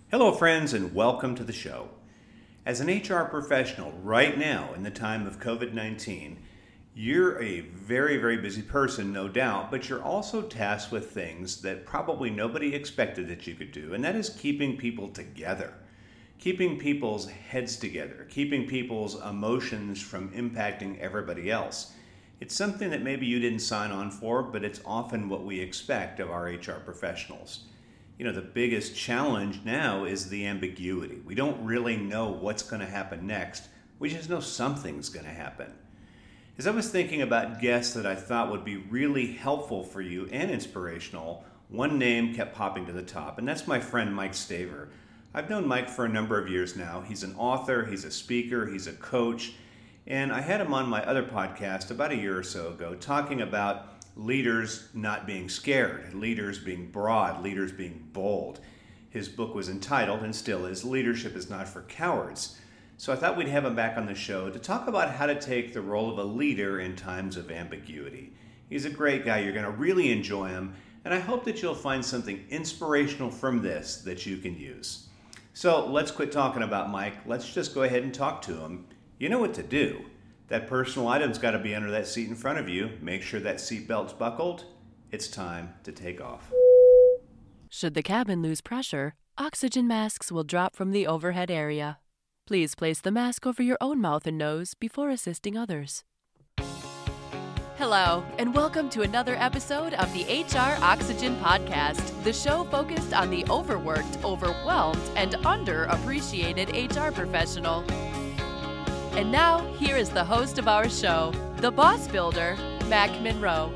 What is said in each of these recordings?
Hello, friends, and welcome to the show. As an HR professional right now in the time of COVID 19, you're a very, very busy person, no doubt, but you're also tasked with things that probably nobody expected that you could do, and that is keeping people together, keeping people's heads together, keeping people's emotions from impacting everybody else. It's something that maybe you didn't sign on for, but it's often what we expect of our HR professionals. The biggest challenge now is the ambiguity. We don't really know what's going to happen next. We just know something's going to happen. As I was thinking about guests that I thought would be really helpful for you and inspirational, one name kept popping to the top, and that's my friend Mike Staver. I've known Mike for a number of years now. He's an author, he's a speaker, he's a coach, and I had him on my other podcast about a year or so ago talking about leaders not being scared, leaders being broad, leaders being bold. His book was entitled, and still is, Leadership is Not for Cowards. So I thought we'd have him back on the show to talk about how to take the role of a leader in times of ambiguity. He's a great guy. You're going to really enjoy him, and I hope that you'll find something inspirational from this that you can use. So let's quit talking about Mike. Let's just go ahead and talk to him. You know what to do. That personal item's got to be under that seat in front of you. Make sure that seatbelt's buckled. It's time to take off. Should the cabin lose pressure, oxygen masks will drop from the overhead area. Please place the mask over your own mouth and nose before assisting others. Hello, and welcome to another episode of the HR Oxygen Podcast, the show focused on the overworked, overwhelmed, and underappreciated HR professional. And now, here is the host of our show, the boss builder, Mac Monroe.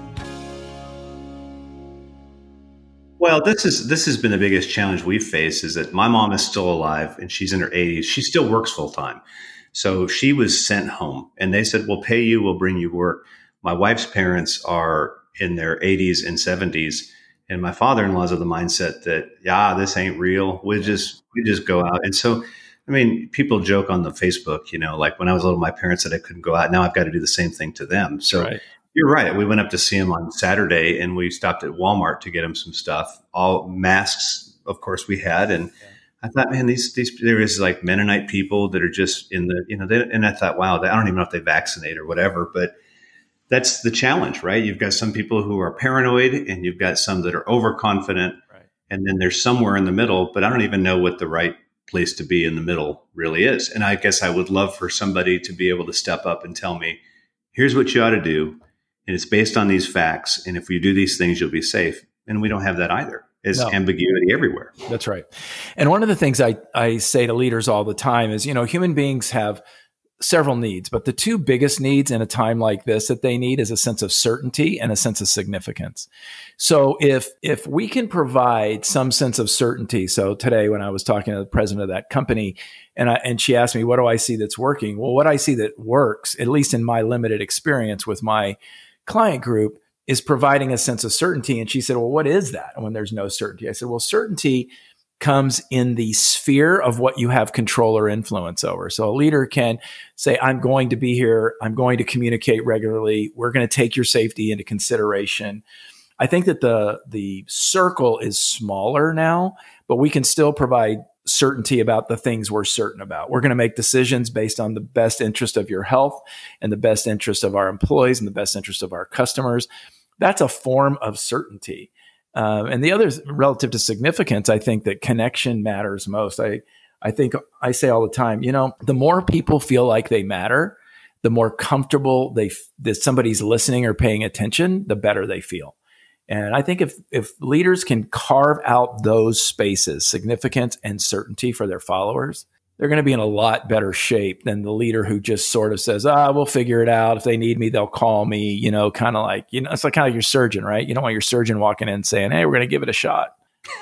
Well, this has been the biggest challenge we've faced, is that my mom is still alive and she's in her 80s. She still works full time. So she was sent home and they said, we'll pay you, we'll bring you work. My wife's parents are in their 80s and 70s. And my father-in-law's of the mindset that, this ain't real. We just go out. And so, people joke on the Facebook, like when I was little, my parents said I couldn't go out. Now I've got to do the same thing to them. So right. You're right. We went up to see him on Saturday and we stopped at Walmart to get him some stuff. All masks, of course, we had. And I thought, man, there is like Mennonite people that are just in the, and I thought, wow, I don't even know if they vaccinate or whatever, but that's the challenge, right? You've got some people who are paranoid and you've got some that are overconfident. Right. And then there's somewhere in the middle, but I don't even know what the right place to be in the middle really is. And I guess I would love for somebody to be able to step up and tell me, here's what you ought to do. And it's based on these facts. And if you do these things, you'll be safe. And we don't have that either. It's ambiguity everywhere. That's right. And one of the things I say to leaders all the time is, human beings have several needs, but the two biggest needs in a time like this that they need is a sense of certainty and a sense of significance. So if we can provide some sense of certainty, so today when I was talking to the president of that company and she asked me, what do I see that's working? Well, what I see that works, at least in my limited experience with my client group, is providing a sense of certainty. And she said, well, what is that when there's no certainty? I said, well, certainty comes in the sphere of what you have control or influence over. So a leader can say, I'm going to be here. I'm going to communicate regularly. We're going to take your safety into consideration. I think that the circle is smaller now, but we can still provide certainty about the things we're certain about. We're going to make decisions based on the best interest of your health and the best interest of our employees and the best interest of our customers. That's a form of certainty. And the other, relative to significance, I think that connection matters most. I think I say all the time, the more people feel like they matter, the more comfortable that somebody's listening or paying attention, the better they feel. And I think if leaders can carve out those spaces, significance and certainty for their followers, they're going to be in a lot better shape than the leader who just sort of says, we'll figure it out. If they need me, they'll call me, kind of like, it's like kind of your surgeon, right? You don't want your surgeon walking in saying, hey, we're going to give it a shot.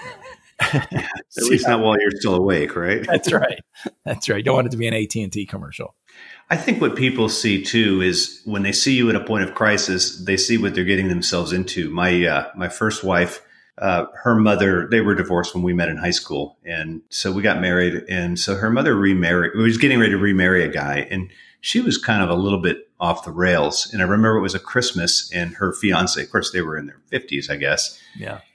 At least not while you're still awake, right? That's right. You don't want it to be an AT&T commercial. I think what people see too is when they see you at a point of crisis, they see what they're getting themselves into. My first wife, her mother, they were divorced when we met in high school. And so we got married. And so her mother remarried, was getting ready to remarry a guy. And she was kind of a little bit off the rails. And I remember it was a Christmas and her fiance, of course, they were in their 50s, I guess. Yeah.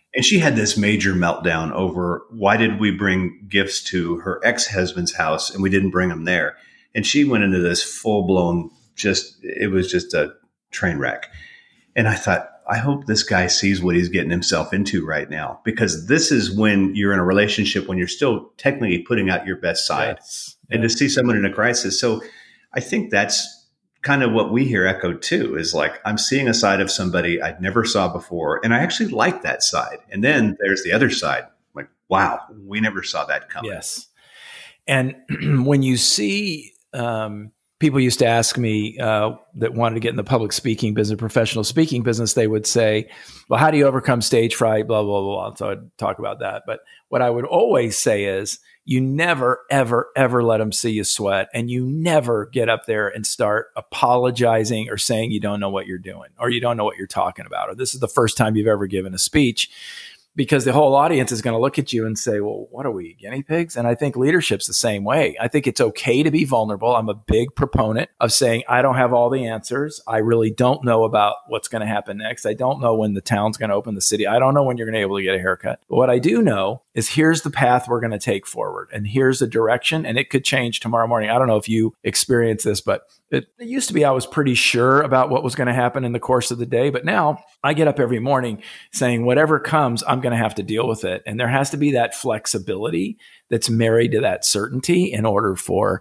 And she had this major meltdown over why did we bring gifts to her ex-husband's house and we didn't bring them there. And she went into this full-blown, it was just a train wreck. And I thought, I hope this guy sees what he's getting himself into right now, because this is when you're in a relationship, when you're still technically putting out your best side. Yes. And to see someone in a crisis. So I think that's kind of what we hear echoed too, is like, I'm seeing a side of somebody I'd never saw before. And I actually like that side. And then there's the other side. Like, wow, we never saw that coming. Yes. And when you see, people used to ask me that wanted to get in the public speaking business, professional speaking business, they would say, well, how do you overcome stage fright? Blah, blah, blah. So I'd talk about that. But what I would always say is, you never, ever, ever let them see you sweat. And you never get up there and start apologizing or saying you don't know what you're doing or you don't know what you're talking about, or this is the first time you've ever given a speech, because the whole audience is going to look at you and say, well, what are we, guinea pigs? And I think leadership's the same way. I think it's okay to be vulnerable. I'm a big proponent of saying, I don't have all the answers. I really don't know about what's going to happen next. I don't know when the town's going to open, the city. I don't know when you're going to be able to get a haircut. But what I do know is here's the path we're going to take forward. And here's the direction. And it could change tomorrow morning. I don't know if you experience this, but it used to be I was pretty sure about what was going to happen in the course of the day. But now I get up every morning saying, whatever comes, I'm going to have to deal with it. And there has to be that flexibility that's married to that certainty in order for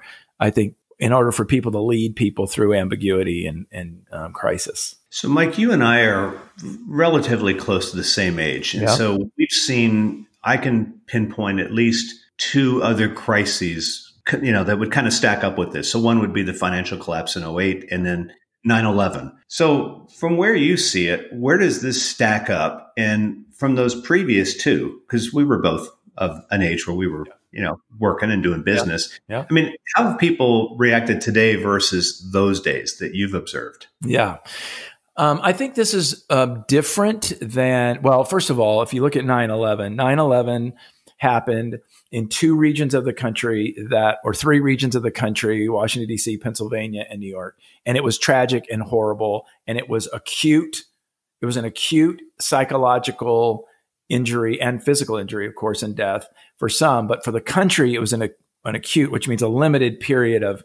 people to lead people through ambiguity and crisis. So, Mike, you and I are relatively close to the same age. And so we've seen, I can pinpoint at least two other crises, that would kind of stack up with this. So one would be the financial collapse in 2008 and then 9/11. So from where you see it, where does this stack up? And from those previous two, because we were both of an age where we were, working and doing business. Yeah. I mean, how have people reacted today versus those days that you've observed? Yeah. I think this is different than, well, first of all, if you look at 9/11 happened in two regions of the country or three regions of the country, Washington, D.C., Pennsylvania, and New York. And it was tragic and horrible. And it was acute. It was an acute psychological injury and physical injury, of course, and death for some. But for the country, it was an acute, which means a limited period of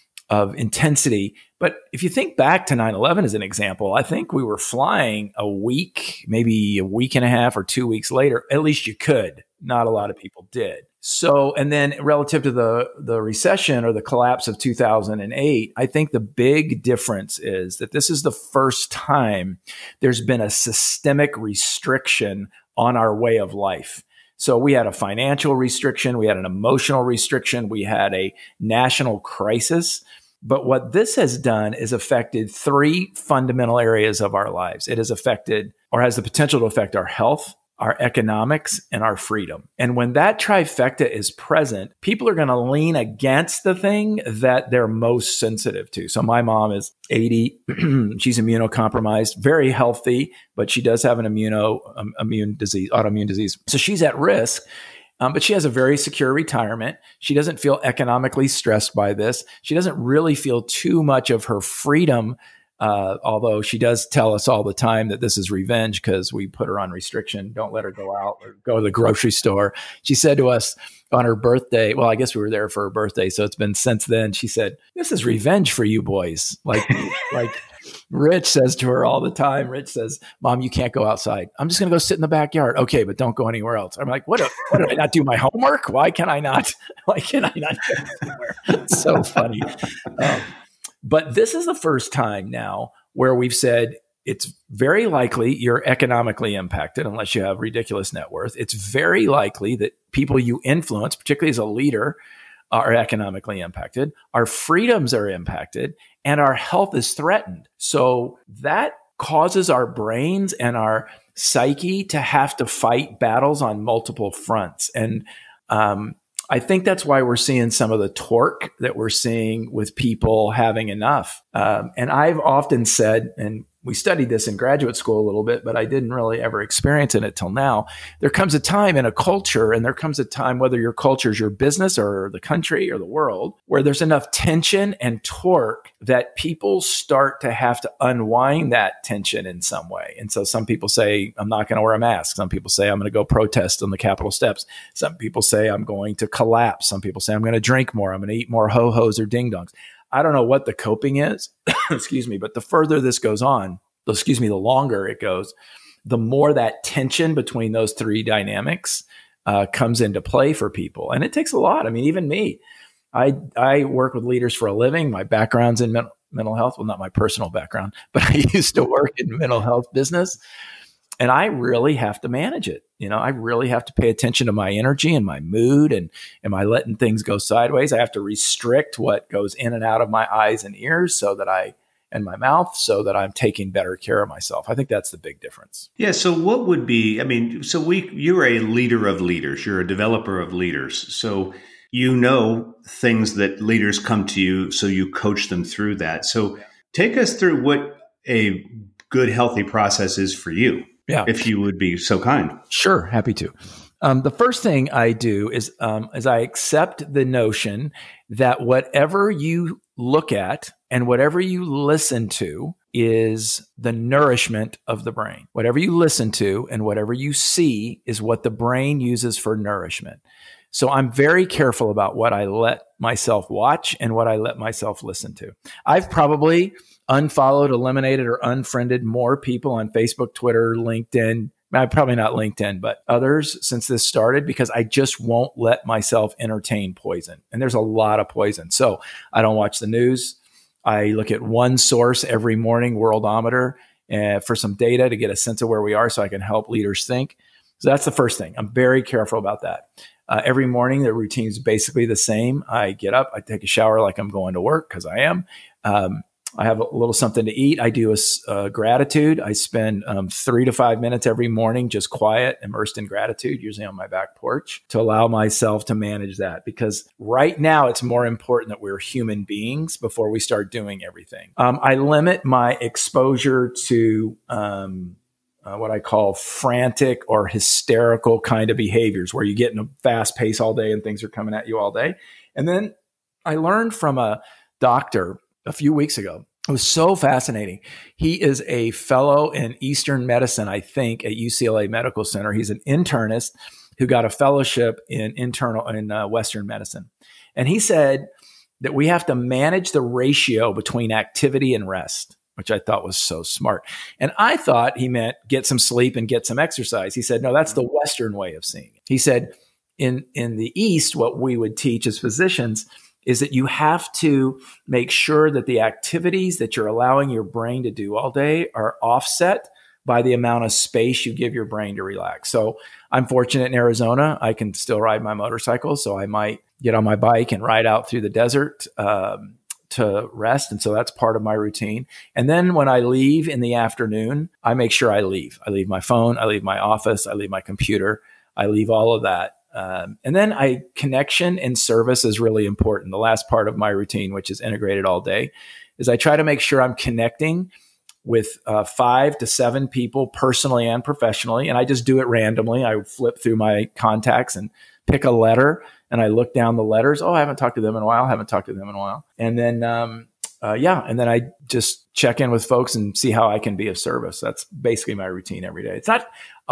intensity. But if you think back to 9/11 as an example, I think we were flying a week, maybe a week and a half or 2 weeks later. At least you could. Not a lot of people did. So, and then relative to the recession or the collapse of 2008, I think the big difference is that this is the first time there's been a systemic restriction on our way of life. So we had a financial restriction, we had an emotional restriction, we had a national crisis. But what this has done is affected three fundamental areas of our lives. It has affected, or has the potential to affect, our health, our economics, and our freedom. And when that trifecta is present, people are going to lean against the thing that they're most sensitive to. So my mom is 80. She's immunocompromised, very healthy, but she does have an autoimmune disease. So she's at risk. But she has a very secure retirement. She doesn't feel economically stressed by this. She doesn't really feel too much of her freedom, although she does tell us all the time that this is revenge because we put her on restriction. Don't let her go out or go to the grocery store. She said to us on her birthday, well, I guess we were there for her birthday, so it's been since then. She said, "This is revenge for you boys." Like Rich says to her all the time. Rich says, "Mom, you can't go outside. I'm just going to go sit in the backyard." "Okay, but don't go anywhere else." I'm like, what did I not do my homework? Why can I not go somewhere? It's so funny. But this is the first time now where we've said it's very likely you're economically impacted unless you have ridiculous net worth. It's very likely that people you influence, particularly as a leader, are economically impacted. Our freedoms are impacted and our health is threatened. So that causes our brains and our psyche to have to fight battles on multiple fronts. And I think that's why we're seeing some of the torque that we're seeing with people having enough. And I've often said, and we studied this in graduate school a little bit, but I didn't really ever experience it till now. There comes a time in a culture, and there comes a time, whether your culture is your business or the country or the world, where there's enough tension and torque that people start to have to unwind that tension in some way. And so some people say, I'm not going to wear a mask. Some people say, I'm going to go protest on the Capitol steps. Some people say, I'm going to collapse. Some people say, I'm going to drink more. I'm going to eat more ho-hos or ding-dongs. I don't know what the coping is, excuse me, but the further this goes on, the longer it goes, the more that tension between those three dynamics comes into play for people. And it takes a lot. I mean, even me, I work with leaders for a living. My background's in mental health. Well, not my personal background, but I used to work in mental health business. And I really have to manage it. I really have to pay attention to my energy and my mood. And am I letting things go sideways? I have to restrict what goes in and out of my eyes and ears and my mouth so that I'm taking better care of myself. I think that's the big difference. Yeah. So what would be, you're a leader of leaders. You're a developer of leaders. So things that leaders come to you, so you coach them through that. So take us through what a good, healthy process is for you. Yeah. If you would be so kind. Sure. Happy to. The first thing I do is I accept the notion that whatever you look at and whatever you listen to is the nourishment of the brain. Whatever you listen to and whatever you see is what the brain uses for nourishment. So I'm very careful about what I let myself watch and what I let myself listen to. I've probably unfollowed, eliminated, or unfriended more people on Facebook, Twitter, LinkedIn. Probably not LinkedIn, but others since this started, because I just won't let myself entertain poison. And there's a lot of poison. So I don't watch the news. I look at one source every morning, Worldometer, for some data to get a sense of where we are so I can help leaders think. So that's the first thing. I'm very careful about that. Every morning, the routine is basically the same. I get up, I take a shower like I'm going to work, because I am. I have a little something to eat. I do a gratitude. I spend 3 to 5 minutes every morning just quiet, immersed in gratitude, usually on my back porch, to allow myself to manage that. Because right now, it's more important that we're human beings before we start doing everything. I limit my exposure to what I call frantic or hysterical kind of behaviors, where you get in a fast pace all day and things are coming at you all day. And then I learned from a doctor a few weeks ago. It was so fascinating. He is a fellow in Eastern medicine, I think, at UCLA Medical Center. He's an internist who got a fellowship in Western medicine. And he said that we have to manage the ratio between activity and rest, which I thought was so smart. And I thought he meant get some sleep and get some exercise. He said, no, that's the Western way of seeing it. He said, in the East, what we would teach as physicians is that you have to make sure that the activities that you're allowing your brain to do all day are offset by the amount of space you give your brain to relax. So I'm fortunate in Arizona, I can still ride my motorcycle. So I might get on my bike and ride out through the desert to rest. And so that's part of my routine. And then when I leave in the afternoon, I make sure I leave. I leave my phone, I leave my office, I leave my computer, I leave all of that. And then connection and service is really important. The last part of my routine, which is integrated all day, is I try to make sure I'm connecting with 5 to 7 people personally and professionally. And I just do it randomly. I flip through my contacts and pick a letter and I look down the letters. Oh, I haven't talked to them in a while. And then, and then I just check in with folks and see how I can be of service. That's basically my routine every day. It's not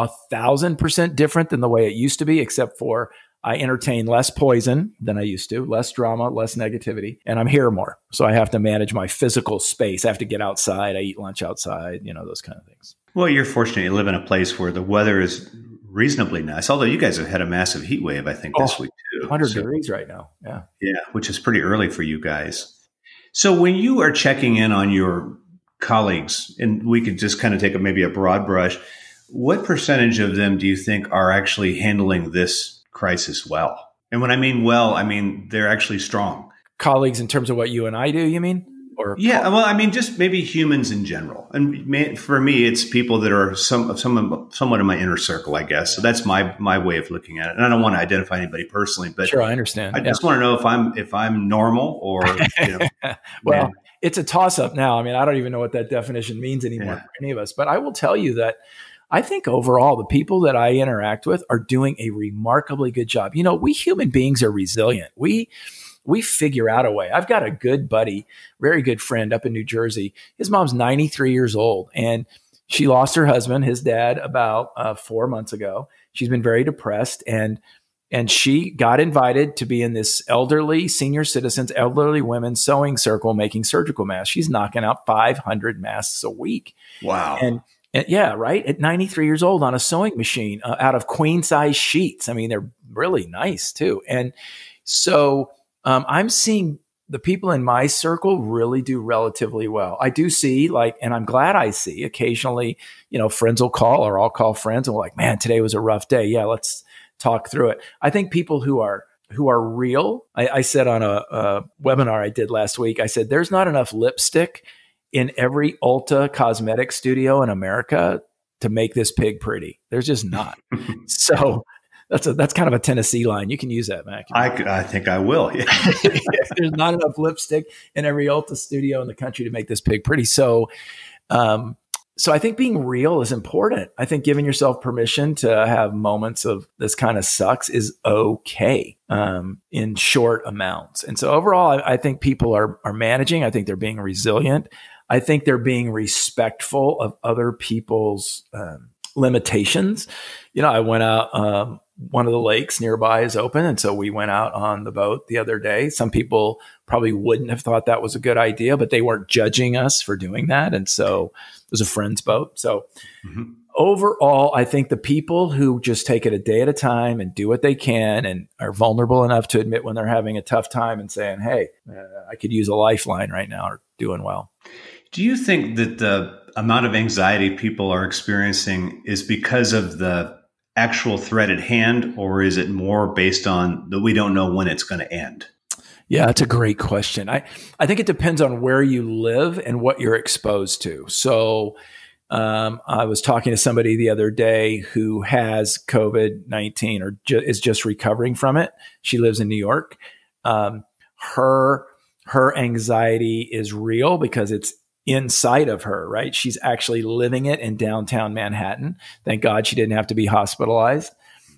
1,000% different than the way it used to be, except for I entertain less poison than I used to, less drama, less negativity, and I'm here more. So I have to manage my physical space. I have to get outside. I eat lunch outside, those kind of things. Well, you're fortunate you live in a place where the weather is reasonably nice, although you guys have had a massive heat wave, I think, this week too. 100 degrees right now. Yeah. Yeah, which is pretty early for you guys. So when you are checking in on your colleagues, and we could just kind of take maybe a broad brush, what percentage of them do you think are actually handling this crisis well? And when I mean well, I mean they're actually strong. Colleagues in terms of what you and I do, you mean? Or yeah, well, I mean just maybe humans in general. And for me, it's people that are somewhat in my inner circle, I guess. So that's my way of looking at it. And I don't want to identify anybody personally, but sure, I understand. I just want to know if I'm normal or well. it's a toss up now. I mean, I don't even know what that definition means anymore for any of us, but I will tell you that I think overall, the people that I interact with are doing a remarkably good job. You know, we human beings are resilient. We figure out a way. I've got a good buddy, very good friend up in New Jersey. His mom's 93 years old, and she lost her husband, his dad, about 4 months ago. She's been very depressed, and she got invited to be in this elderly senior citizens, elderly women sewing circle making surgical masks. She's knocking out 500 masks a week. Wow. And yeah, right. At 93 years old on a sewing machine out of queen size sheets. I mean, they're really nice too. And so I'm seeing the people in my circle really do relatively well. I do see and I'm glad I see occasionally, friends will call or I'll call friends and we're like, man, today was a rough day. Yeah, let's talk through it. I think people who are real, I said on a webinar I did last week, I said, there's not enough lipstick in every Ulta cosmetic studio in America to make this pig pretty. There's just not. So that's kind of a Tennessee line. You can use that, Mac. I think I will. Yeah. There's not enough lipstick in every Ulta studio in the country to make this pig pretty. So I think being real is important. I think giving yourself permission to have moments of this kind of sucks is okay in short amounts. And so overall, I think people are managing. I think they're being resilient. I think they're being respectful of other people's limitations. I went out, one of the lakes nearby is open. And so we went out on the boat the other day. Some people probably wouldn't have thought that was a good idea, but they weren't judging us for doing that. And so it was a friend's boat. So overall, I think the people who just take it a day at a time and do what they can and are vulnerable enough to admit when they're having a tough time and saying, hey, I could use a lifeline right now, are doing well. Do you think that the amount of anxiety people are experiencing is because of the actual threat at hand, or is it more based on that we don't know when it's going to end? Yeah, that's a great question. I think it depends on where you live and what you're exposed to. So I was talking to somebody the other day who has COVID-19 or is just recovering from it. She lives in New York. Her anxiety is real because it's inside of her, right? She's actually living it in downtown Manhattan. Thank God she didn't have to be hospitalized.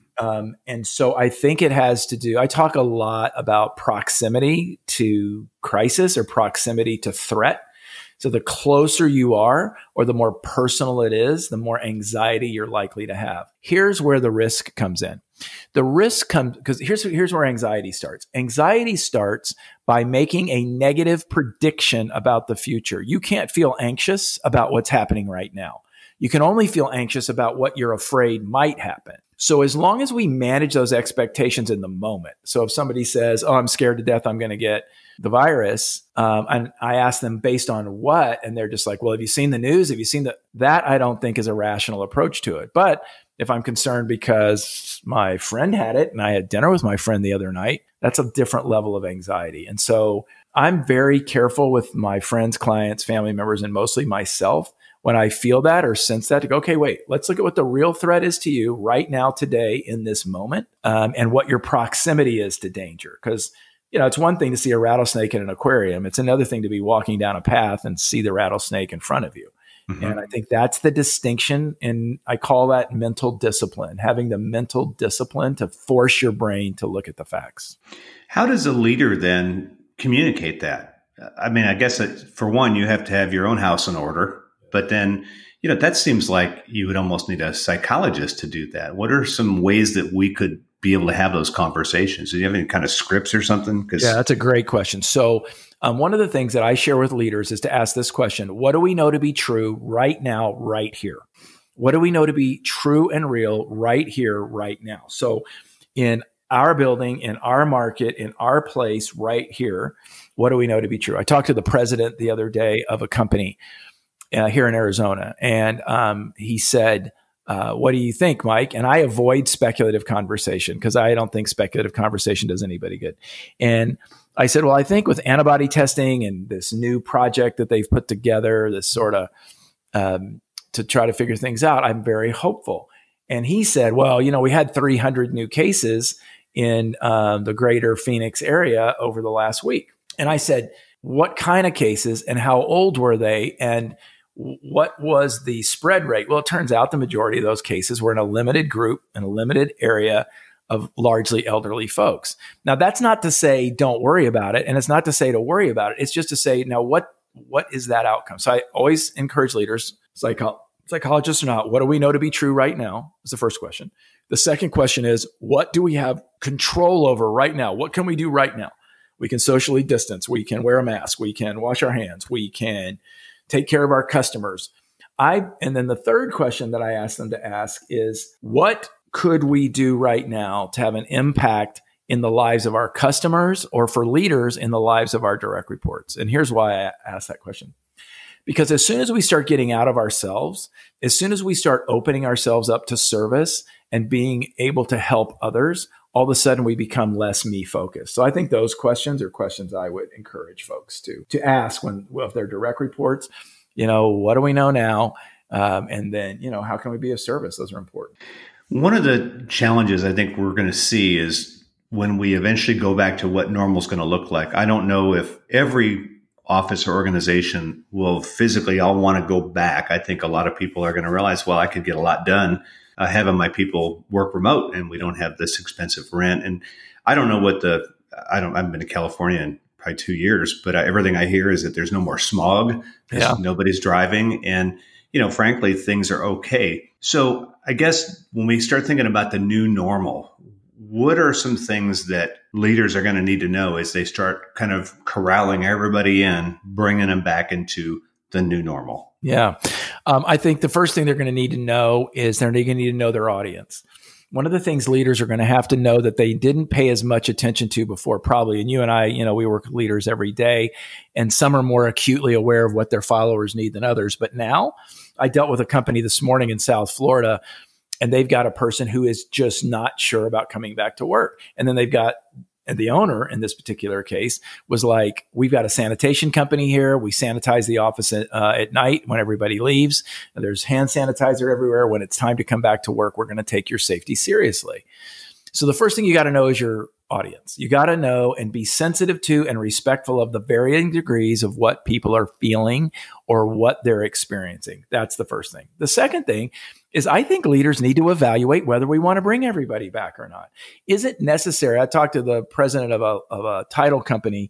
And so I think it has to do, I talk a lot about proximity to crisis or proximity to threat. So the closer you are or the more personal it is, the more anxiety you're likely to have. Here's where the risk comes in. The risk comes because here's where anxiety starts. Anxiety starts by making a negative prediction about the future. You can't feel anxious about what's happening right now. You can only feel anxious about what you're afraid might happen. So as long as we manage those expectations in the moment. So if somebody says, oh, I'm scared to death, I'm going to get the virus. And I ask them based on what? And they're just like, well, have you seen the news? Have you seen that? I don't think is a rational approach to it. But if I'm concerned because my friend had it and I had dinner with my friend the other night, that's a different level of anxiety. And so I'm very careful with my friends, clients, family members, and mostly myself when I feel that or sense that to go, okay, wait, let's look at what the real threat is to you right now, today, in this moment, and what your proximity is to danger. Because, it's one thing to see a rattlesnake in an aquarium. It's another thing to be walking down a path and see the rattlesnake in front of you. Mm-hmm. And I think that's the distinction. And I call that mental discipline, having the mental discipline to force your brain to look at the facts. How does a leader then communicate that? I mean, I guess for one, you have to have your own house in order. But then, that seems like you would almost need a psychologist to do that. What are some ways that we could be able to have those conversations? Do you have any kind of scripts or something? Yeah, that's a great question. So one of the things that I share with leaders is to ask this question: what do we know to be true right now, right here? What do we know to be true and real right here, right now? So in our building, in our market, in our place right here, what do we know to be true? I talked to the president the other day of a company here in Arizona. And he said, what do you think, Mike? And I avoid speculative conversation because I don't think speculative conversation does anybody good. And I said, well, I think with antibody testing and this new project that they've put together, this sort of to try to figure things out, I'm very hopeful. And he said, well, we had 300 new cases in the greater Phoenix area over the last week. And I said, what kind of cases and how old were they and what was the spread rate? Well, it turns out the majority of those cases were in a limited group, in a limited area of largely elderly folks. Now, that's not to say don't worry about it, and it's not to say to worry about it. It's just to say, now, what is that outcome? So I always encourage leaders, psychologists or not, what do we know to be true right now? Is the first question. The second question is, what do we have control over right now? What can we do right now? We can socially distance. We can wear a mask. We can wash our hands. We can take care of our customers. And then the third question that I ask them to ask is, what could we do right now to have an impact in the lives of our customers, or for leaders in the lives of our direct reports? And here's why I ask that question. Because as soon as we start getting out of ourselves, as soon as we start opening ourselves up to service and being able to help others, all of a sudden we become less me focused. So I think those questions are questions I would encourage folks to ask if they're direct reports. What do we know now? And then, how can we be of service? Those are important. One of the challenges I think we're going to see is when we eventually go back to what normal is going to look like. I don't know if every office or organization will physically all want to go back. I think a lot of people are going to realize, well, I could get a lot done having my people work remote, and we don't have this expensive rent. And I don't know I haven't been to California in probably 2 years, but everything I hear is that there's no more smog because nobody's driving. And, frankly, things are okay. So I guess when we start thinking about the new normal, what are some things that leaders are going to need to know as they start kind of corralling everybody in, bringing them back into the new normal? Yeah. I think the first thing they're going to need to know is they're going to need to know their audience. One of the things leaders are going to have to know that they didn't pay as much attention to before, probably. And you and I, we work with leaders every day, and some are more acutely aware of what their followers need than others. But now, I dealt with a company this morning in South Florida, and they've got a person who is just not sure about coming back to work. And then they've got the owner in this particular case was like, we've got a sanitation company here. We sanitize the office at night when everybody leaves. And there's hand sanitizer everywhere. When it's time to come back to work, we're going to take your safety seriously. So the first thing you got to know is your audience. You got to know and be sensitive to and respectful of the varying degrees of what people are feeling or what they're experiencing. That's the first thing. The second thing is I think leaders need to evaluate whether we want to bring everybody back or not. Is it necessary? I talked to the president of a title company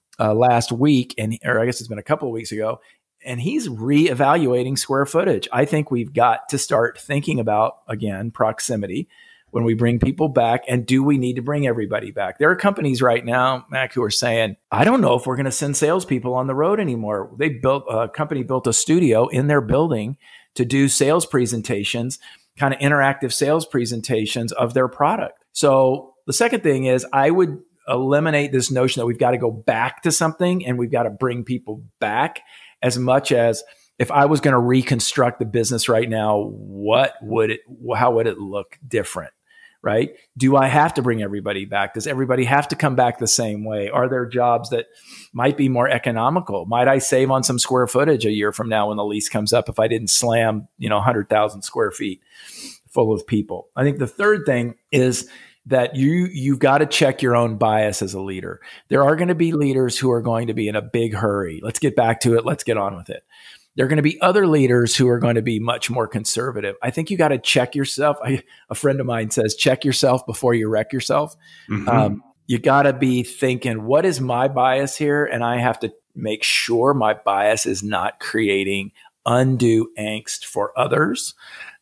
last week, or I guess it's been a couple of weeks ago, and he's reevaluating square footage. I think we've got to start thinking about, again, proximity when we bring people back, and do we need to bring everybody back? There are companies right now, Mac, who are saying, I don't know if we're going to send salespeople on the road anymore. A company built a studio in their building to do sales presentations, kind of interactive sales presentations of their product. So the second thing is I would eliminate this notion that we've got to go back to something and we've got to bring people back, as much as if I was going to reconstruct the business right now, how would it look different? Right? Do I have to bring everybody back? Does everybody have to come back the same way? Are there jobs that might be more economical? Might I save on some square footage a year from now when the lease comes up if I didn't slam, 100,000 square feet full of people? I think the third thing is that you've got to check your own bias as a leader. There are going to be leaders who are going to be in a big hurry. Let's get back to it. Let's get on with it. There are going to be other leaders who are going to be much more conservative. I think you got to check yourself. A friend of mine says, check yourself before you wreck yourself. Mm-hmm. You got to be thinking, what is my bias here? And I have to make sure my bias is not creating undue angst for others.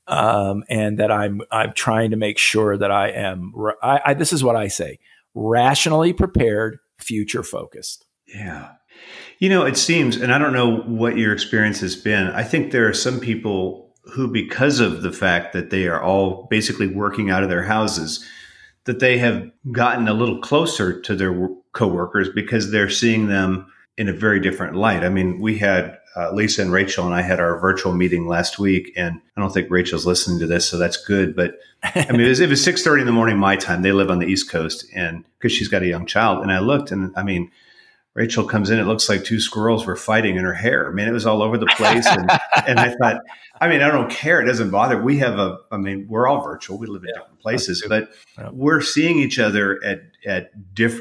And that I'm trying to make sure that I am, this is what I say, rationally prepared, future focused. Yeah. It seems, and I don't know what your experience has been, I think there are some people who, because of the fact that they are all basically working out of their houses, that they have gotten a little closer to their coworkers because they're seeing them in a very different light. I mean, we had Lisa and Rachel and I had our virtual meeting last week, and I don't think Rachel's listening to this, so that's good. But I mean, it was 6:30 in the morning my time. They live on the East Coast, and because she's got a young child, and I looked, and I mean, Rachel comes in, it looks like two squirrels were fighting in her hair. I mean, it was all over the place. And I thought, I mean, I don't care. It doesn't bother. We're all virtual. We live in different places, but we're seeing each other at different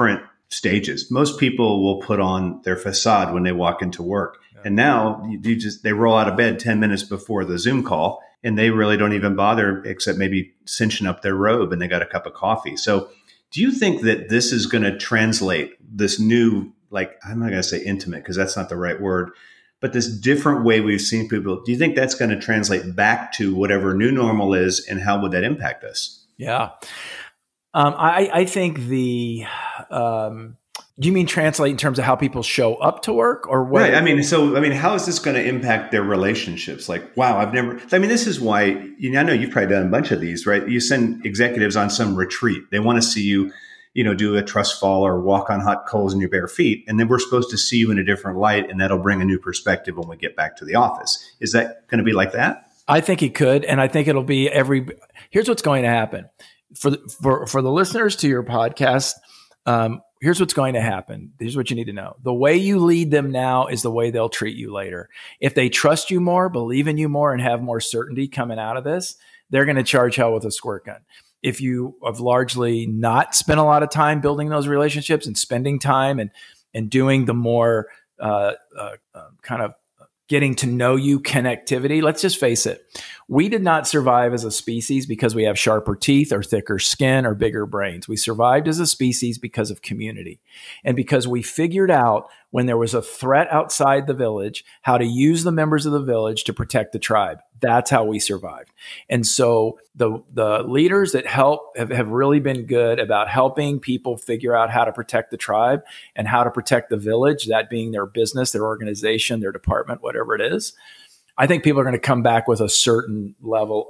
stages. Most people will put on their facade when they walk into work. And now they roll out of bed 10 minutes before the Zoom call, and they really don't even bother except maybe cinching up their robe, and they got a cup of coffee. So do you think that this is going to translate this new, like, I'm not going to say intimate because that's not the right word, but this different way we've seen people, do you think that's going to translate back to whatever new normal is, and how would that impact us? Yeah. I think do you mean translate in terms of how people show up to work, or what? Right. How is this going to impact their relationships? Like, wow, this is why, I know you've probably done a bunch of these, right? You send executives on some retreat. They want to see you, do a trust fall or walk on hot coals in your bare feet. And then we're supposed to see you in a different light, and that'll bring a new perspective when we get back to the office. Is that going to be like that? I think it could. And I think it'll be here's what's going to happen for the listeners to your podcast. Here's what's going to happen. Here's what you need to know. The way you lead them now is the way they'll treat you later. If they trust you more, believe in you more, and have more certainty coming out of this, they're going to charge hell with a squirt gun. If you have largely not spent a lot of time building those relationships and spending time and doing the more kind of getting to know you connectivity, let's just face it. We did not survive as a species because we have sharper teeth or thicker skin or bigger brains. We survived as a species because of community, and because we figured out when there was a threat outside the village, how to use the members of the village to protect the tribe. That's how we survived. And so the leaders that help have really been good about helping people figure out how to protect the tribe and how to protect the village, that being their business, their organization, their department, whatever it is. I think people are going to come back with a certain level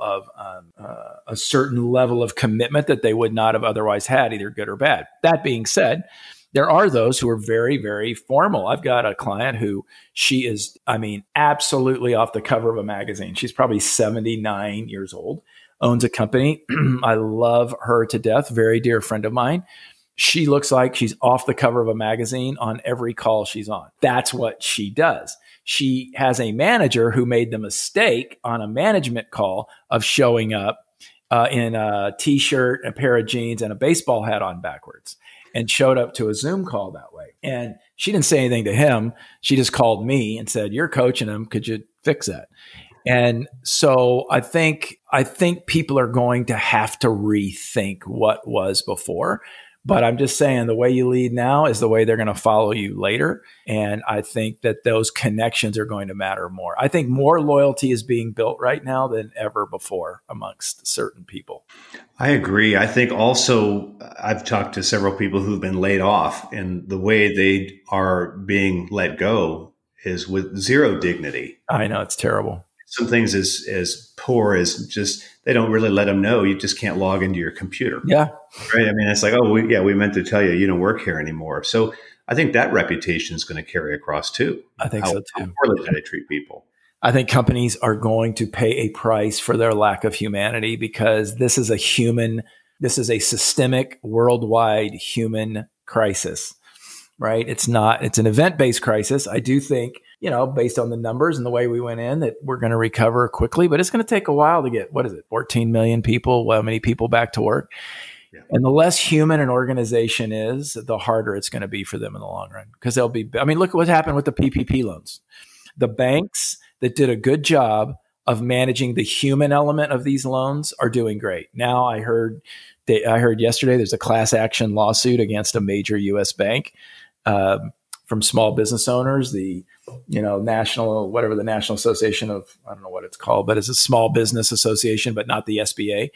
of commitment that they would not have otherwise had, either good or bad. That being said, there are those who are very, very formal. I've got a client who she is, absolutely off the cover of a magazine. She's probably 79 years old, owns a company. I love her to death. Very dear friend of mine. She looks like she's off the cover of a magazine on every call she's on. That's what she does. She has a manager who made the mistake on a management call of showing up in a t-shirt, a pair of jeans, and a baseball hat on backwards, and showed up to a Zoom call that way. And she didn't say anything to him. She just called me and said, "You're coaching him. Could you fix that?" And so I think people are going to have to rethink what was before. But I'm just saying the way you lead now is the way they're going to follow you later. And I think that those connections are going to matter more. I think more loyalty is being built right now than ever before amongst certain people. I agree. I think also I've talked to several people who've been laid off, and the way they are being let go is with zero dignity. I know, it's terrible. Some things as poor as just, they don't really let them know you just can't log into your computer. Yeah. Right. It's like, we meant to tell you, you don't work here anymore. So I think that reputation is going to carry across too. I think so too. How poorly do they treat people? I think companies are going to pay a price for their lack of humanity, because this is a systemic, worldwide human crisis, right? It's an event-based crisis. I do think, based on the numbers and the way we went in, that we're going to recover quickly, but it's going to take a while to get, 14 million people, how many people back to work? Yeah. And the less human an organization is, the harder it's going to be for them in the long run. Because look at what happened with the PPP loans. The banks that did a good job of managing the human element of these loans are doing great. Now I heard yesterday there's a class action lawsuit against a major U.S. bank from small business owners. The National Association of, I don't know what it's called, but it's a small business association, but not the SBA,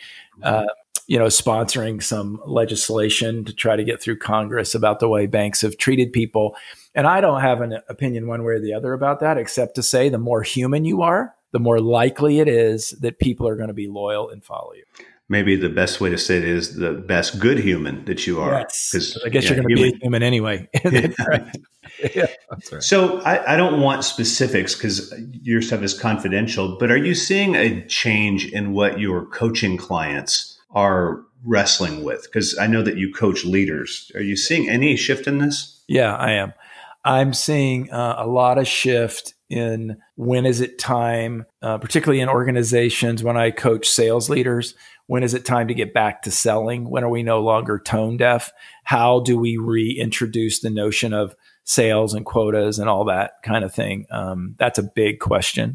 sponsoring some legislation to try to get through Congress about the way banks have treated people. And I don't have an opinion one way or the other about that, except to say the more human you are, the more likely it is that people are going to be loyal and follow you. Maybe the best way to say it is the best good human that you are. Yes. I guess you're going to be a human anyway. Right. Yeah, that's right. So I don't want specifics because your stuff is confidential, but are you seeing a change in what your coaching clients are wrestling with? Because I know that you coach leaders. Are you seeing any shift in this? Yeah, I am. I'm seeing a lot of shift in when is it time, particularly in organizations when I coach sales leaders. When is it time to get back to selling? When are we no longer tone deaf? How do we reintroduce the notion of sales and quotas and all that kind of thing? That's a big question.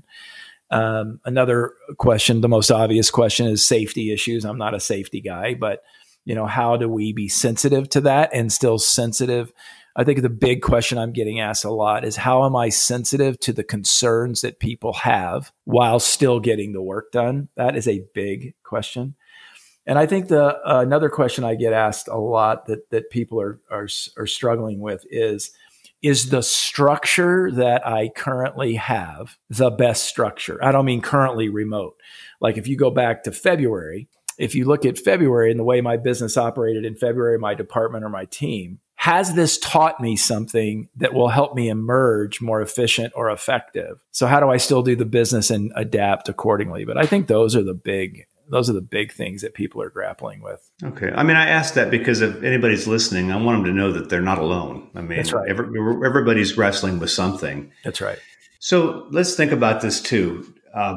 Another question, the most obvious question, is safety issues. I'm not a safety guy, but how do we be sensitive to that and still sensitive? I think the big question I'm getting asked a lot is, how am I sensitive to the concerns that people have while still getting the work done? That is a big question. And I think another question I get asked a lot that people are struggling with is the structure that I currently have the best structure? I don't mean currently remote. Like if you go back to February, if you look at February and the way my business operated in February, my department or my team, has this taught me something that will help me emerge more efficient or effective? So how do I still do the business and adapt accordingly? But I think those are the big things that people are grappling with. Okay. I mean, I asked that because if anybody's listening, I want them to know that they're not alone. I mean, that's right. Everybody's wrestling with something. That's right. So let's think about this too.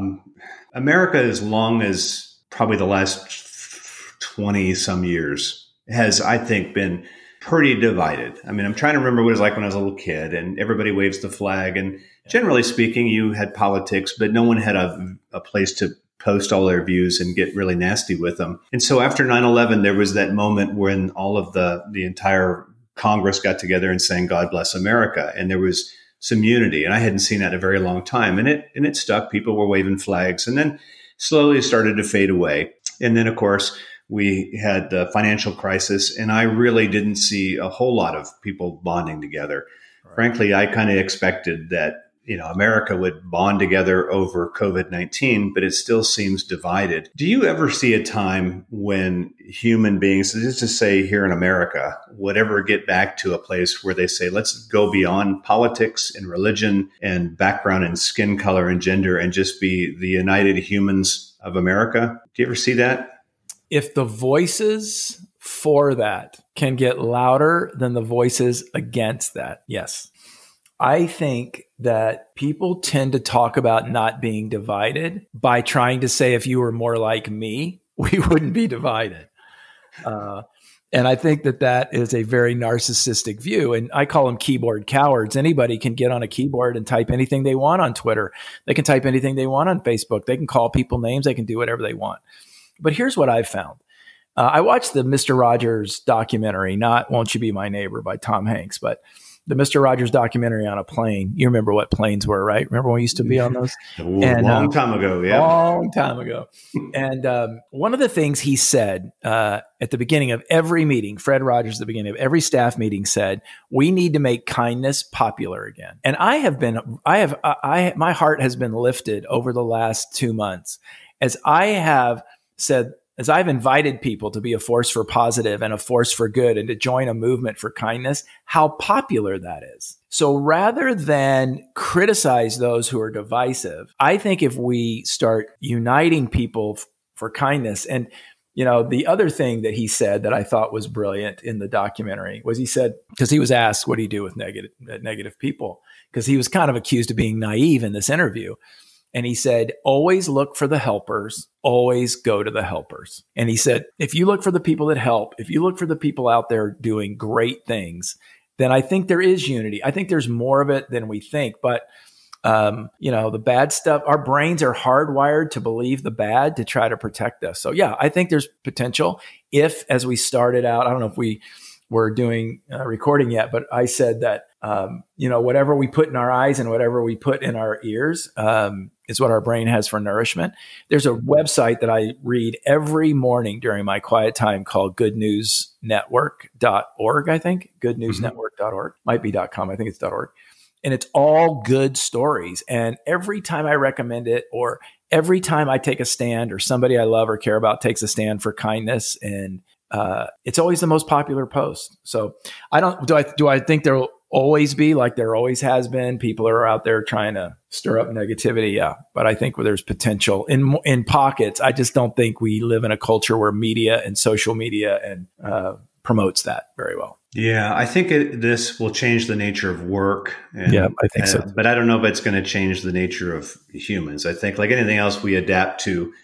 America, as long as probably the last 20 some years, has, I think, been pretty divided. I mean, I'm trying to remember what it was like when I was a little kid and everybody waves the flag. And generally speaking, you had politics, but no one had a place to post all their views and get really nasty with them. And so after 9/11, there was that moment when all of the entire Congress got together and sang "God Bless America," and there was some unity. And I hadn't seen that in a very long time, and it stuck. People were waving flags, and then slowly it started to fade away. And then, of course, we had the financial crisis, and I really didn't see a whole lot of people bonding together. Right. Frankly, I kind of expected that America would bond together over COVID-19, but it still seems divided. Do you ever see a time when human beings, let's just say here in America, would ever get back to a place where they say, let's go beyond politics and religion and background and skin color and gender and just be the united humans of America? Do you ever see that? If the voices for that can get louder than the voices against that, yes. I think that people tend to talk about not being divided by trying to say, if you were more like me, we wouldn't be divided. And I think that is a very narcissistic view. And I call them keyboard cowards. Anybody can get on a keyboard and type anything they want on Twitter. They can type anything they want on Facebook. They can call people names. They can do whatever they want. But here's what I've found. I watched the Mr. Rogers documentary, not Won't You Be My Neighbor by Tom Hanks, but the Mr. Rogers documentary on a plane. You remember what planes were, right? Remember when we used to be on those? Long time ago, yeah. Long time ago. And one of the things he said at the beginning of every meeting, Fred Rogers at the beginning of every staff meeting said, we need to make kindness popular again. And my heart has been lifted over the last 2 months as I have said, as I've invited people to be a force for positive and a force for good and to join a movement for kindness, how popular that is. So rather than criticize those who are divisive, I think if we start uniting people for kindness, and the other thing that he said that I thought was brilliant in the documentary was he said, because he was asked, what do you do with negative people? Because he was kind of accused of being naive in this interview. And he said, always look for the helpers, always go to the helpers. And he said, if you look for the people that help, if you look for the people out there doing great things, then I think there is unity. I think there's more of it than we think. But, the bad stuff, our brains are hardwired to believe the bad to try to protect us. So yeah, I think there's potential if, as we started out, I don't know if we were doing recording yet, but I said that, whatever we put in our eyes and whatever we put in our ears is what our brain has for nourishment. There's a website that I read every morning during my quiet time called goodnewsnetwork.org, I think. Goodnewsnetwork.org. Might be .com. I think it's .org. And it's all good stories. And every time I recommend it, or every time I take a stand, or somebody I love or care about takes a stand for kindness, and it's always the most popular post. So do I think there'll always be, like there always has been, people are out there trying to stir up negativity? Yeah. But I think there's potential in pockets. I just don't think we live in a culture where media and social media and promotes that very well. Yeah, I think this will change the nature of work. Yeah, I think so. But I don't know if it's going to change the nature of humans. I think like anything else, we adapt to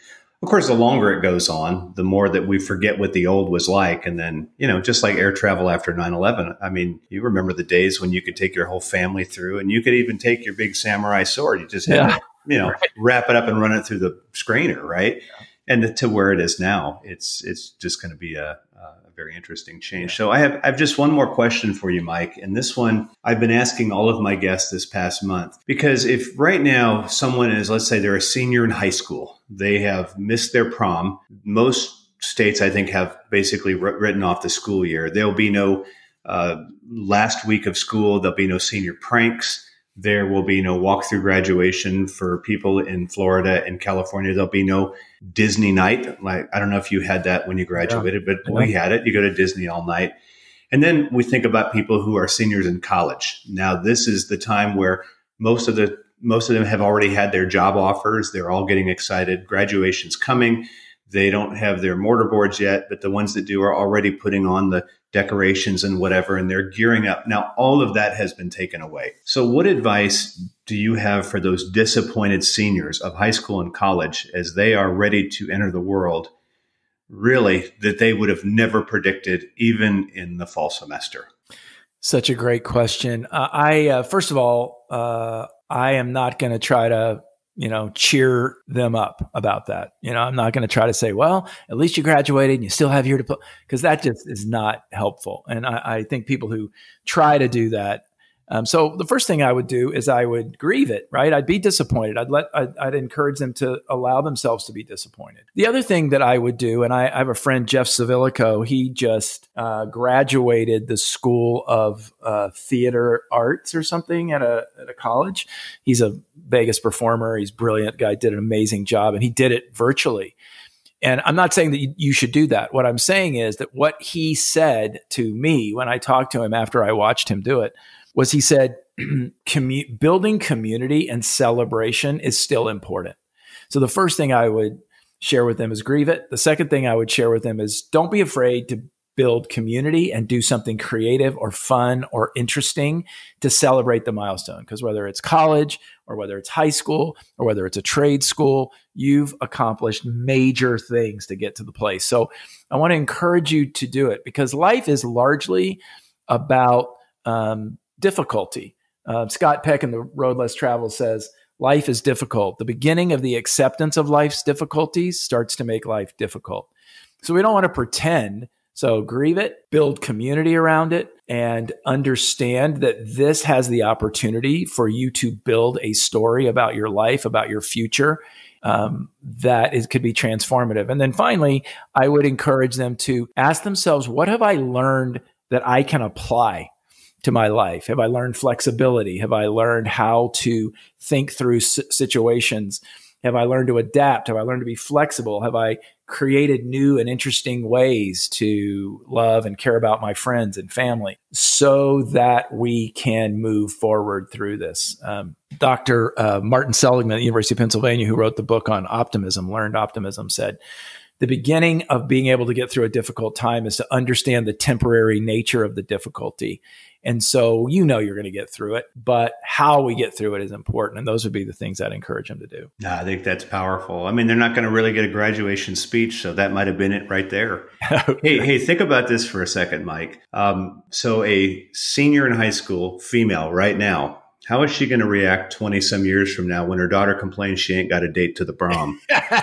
Of course, the longer it goes on, the more that we forget what the old was like. And then, just like air travel after 9/11, I mean, you remember the days when you could take your whole family through, and you could even take your big samurai sword. You just had to, wrap it up and run it through the screener, right? And to where it is now, it's just going to be a very interesting change. So I have just one more question for you, Mike. And this one I've been asking all of my guests this past month, because if right now someone is, let's say they're a senior in high school, they have missed their prom. Most states, I think, have basically written off the school year. There'll be no last week of school. There'll be no senior pranks. There will be no walk-through graduation for people in Florida and California. There'll be no Disney night. Like, I don't know if you had that when you graduated, but we had it. You go to Disney all night. And then we think about people who are seniors in college. Now, this is the time where most of them have already had their job offers. They're all getting excited. Graduation's coming. They don't have their mortarboards yet, but the ones that do are already putting on the decorations and whatever, and they're gearing up. Now, all of that has been taken away. So what advice do you have for those disappointed seniors of high school and college as they are ready to enter the world, really, that they would have never predicted even in the fall semester? Such a great question. First of all, I am not going to try to cheer them up about that. I'm not going to try to say, well, at least you graduated and you still have here to put, because that just is not helpful. And I think people who try to do that. So the first thing I would do is I would grieve it, right? I'd be disappointed. I'd encourage them to allow themselves to be disappointed. The other thing that I would do, and I have a friend, Jeff Savilico, he just graduated the School of Theater Arts or something at a college. He's a Vegas performer. He's a brilliant guy, did an amazing job, and he did it virtually. And I'm not saying that you should do that. What I'm saying is that what he said to me when I talked to him after I watched him do it was he said, building community and celebration is still important. So the first thing I would share with them is grieve it. The second thing I would share with them is don't be afraid to build community and do something creative or fun or interesting to celebrate the milestone. Because whether it's college or whether it's high school or whether it's a trade school, you've accomplished major things to get to the place. So I want to encourage you to do it because life is largely about difficulty. Scott Peck in The Road Less Traveled says, life is difficult. The beginning of the acceptance of life's difficulties starts to make life difficult. So we don't want to pretend. So grieve it, build community around it, and understand that this has the opportunity for you to build a story about your life, about your future, that could be transformative. And then finally, I would encourage them to ask themselves, what have I learned that I can apply to my life? Have I learned flexibility? Have I learned how to think through situations? Have I learned to adapt? Have I learned to be flexible? Have I created new and interesting ways to love and care about my friends and family so that we can move forward through this? Dr. Martin Seligman at the University of Pennsylvania, who wrote the book on optimism, Learned Optimism, said, the beginning of being able to get through a difficult time is to understand the temporary nature of the difficulty. And so you're going to get through it, but how we get through it is important. And those would be the things I'd encourage them to do. Yeah, I think that's powerful. I mean, they're not going to really get a graduation speech, so that might have been it right there. Okay. Hey, think about this for a second, Mike. So a senior in high school, female right now, how is she going to react 20 some years from now when her daughter complains she ain't got a date to the prom?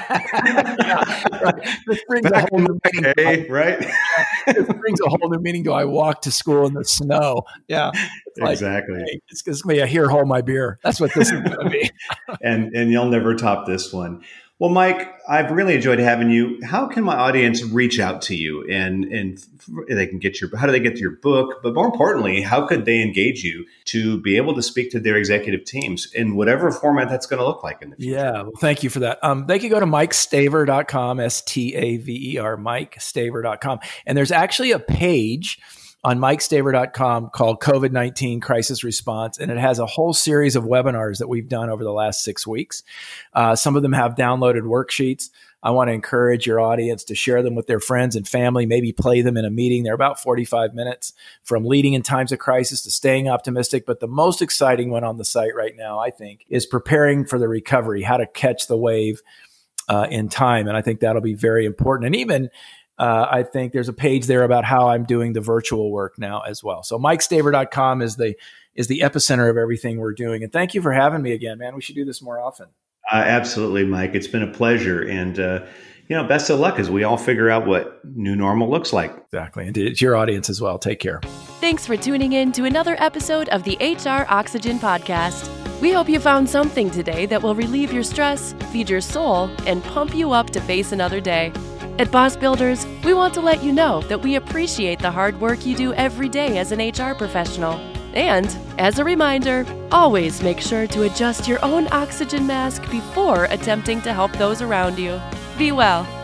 This brings a whole new meaning. Right? This brings a whole new meaning. Do I walk to school in the snow? Yeah. Exactly. Hey, it's going to be a here, hold my beer. That's what this is going to be. and you'll never top this one. Well, Mike, I've really enjoyed having you. How can my audience reach out to you and they can how do they get to your book? But more importantly, how could they engage you to be able to speak to their executive teams in whatever format that's going to look like in the future? Yeah, well, thank you for that. They can go to MikeStaver.com, STAVER, MikeStaver.com. And there's actually a page on MikeStaver.com called COVID-19 Crisis Response. And it has a whole series of webinars that we've done over the last 6 weeks. Some of them have downloaded worksheets. I want to encourage your audience to share them with their friends and family, maybe play them in a meeting. They're about 45 minutes, from leading in times of crisis to staying optimistic. But the most exciting one on the site right now, I think, is preparing for the recovery, how to catch the wave in time. And I think that'll be very important. And even I think there's a page there about how I'm doing the virtual work now as well. So MikeStaver.com is the epicenter of everything we're doing. And thank you for having me again, man. We should do this more often. Absolutely, Mike. It's been a pleasure. And, best of luck as we all figure out what new normal looks like. Exactly. And to your audience as well. Take care. Thanks for tuning in to another episode of the HR Oxygen Podcast. We hope you found something today that will relieve your stress, feed your soul, and pump you up to face another day. At Boss Builders, we want to let you know that we appreciate the hard work you do every day as an HR professional. And, as a reminder, always make sure to adjust your own oxygen mask before attempting to help those around you. Be well.